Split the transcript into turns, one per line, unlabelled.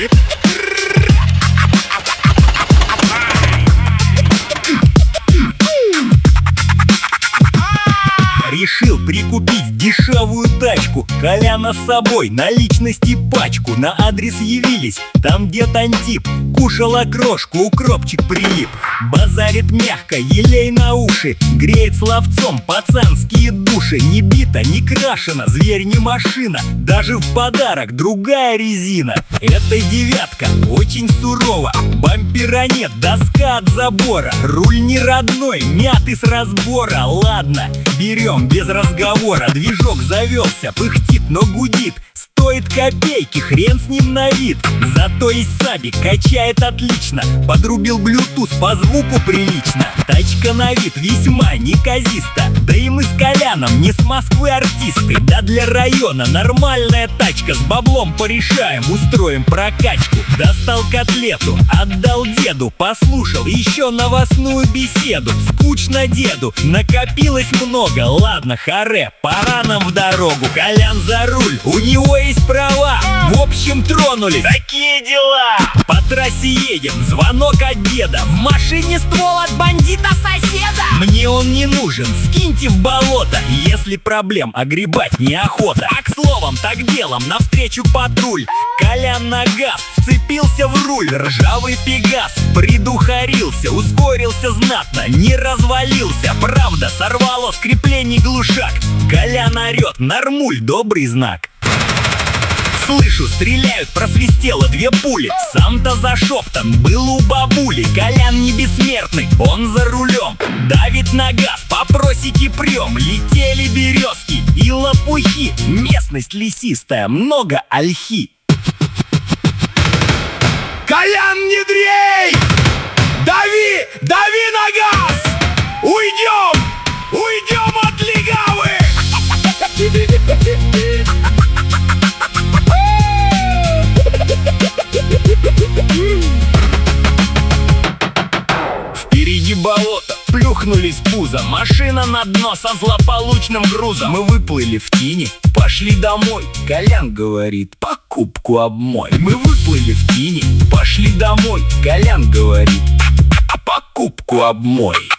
Решил прикупить дешевую тачку. Коляна с собой, наличности пачку. На адрес явились, там дед Антип. Кушал окрошку, укропчик прилип. Базарит мягко, елей на уши. Греет словцом пацанские души. Не бита, не крашена, зверь не машина. Даже в подарок другая резина. Эта девятка очень сурова. Бампера нет, доска от забора. Руль не родной, мятый с разбора. Ладно, берем без разговора. Движок завелся, пыхтит, но гудит. Стоит копейки, хрен с ним на вид. Зато и сабик качает отлично. Подрубил Bluetooth, по звуку прилично. Тачка на вид весьма неказиста. Да и мы с Коляном не с Москвы артисты. Да для района нормальная тачка. С баблом порешаем, устроим прокачку. Достал котлету, отдал деду. Послушал еще новостную беседу. Скучно деду, накопилось много. Ладно, харе, пора нам в дорогу. Колян за руль, у него есть права. В общем, тронулись. Такие дела. По трассе едем, звонок от деда. В машине ствол от бандита соседа. Мне он не нужен, скиньте в болото. Если проблем огребать неохота. Так словом, так делом, навстречу патруль. Колян на газ, вцепился в руль. Ржавый пегас, придухарился. Ускорился знатно, не развалился. Правда, сорвало с креплений глушак. Колян орет, нормуль, добрый знак. Слышу, стреляют, просвистело 2 пули. Сам-то за шептом был у бабули. Колян не бессмертный, он за рулем. Давит на газ, по просеке прем. Летели березки и лопухи. Местность лесистая, много ольхи.
Колян, не дрей! Дави, дави на газ! Уйдем, уйдем от легавы!
Впереди болото, плюхнулись пузо. Машина на дно со злополучным грузом. Мы выплыли в тени, пошли домой. Колян говорит, покупку обмой. Мы выплыли в тени, пошли домой. Колян говорит, покупку обмой.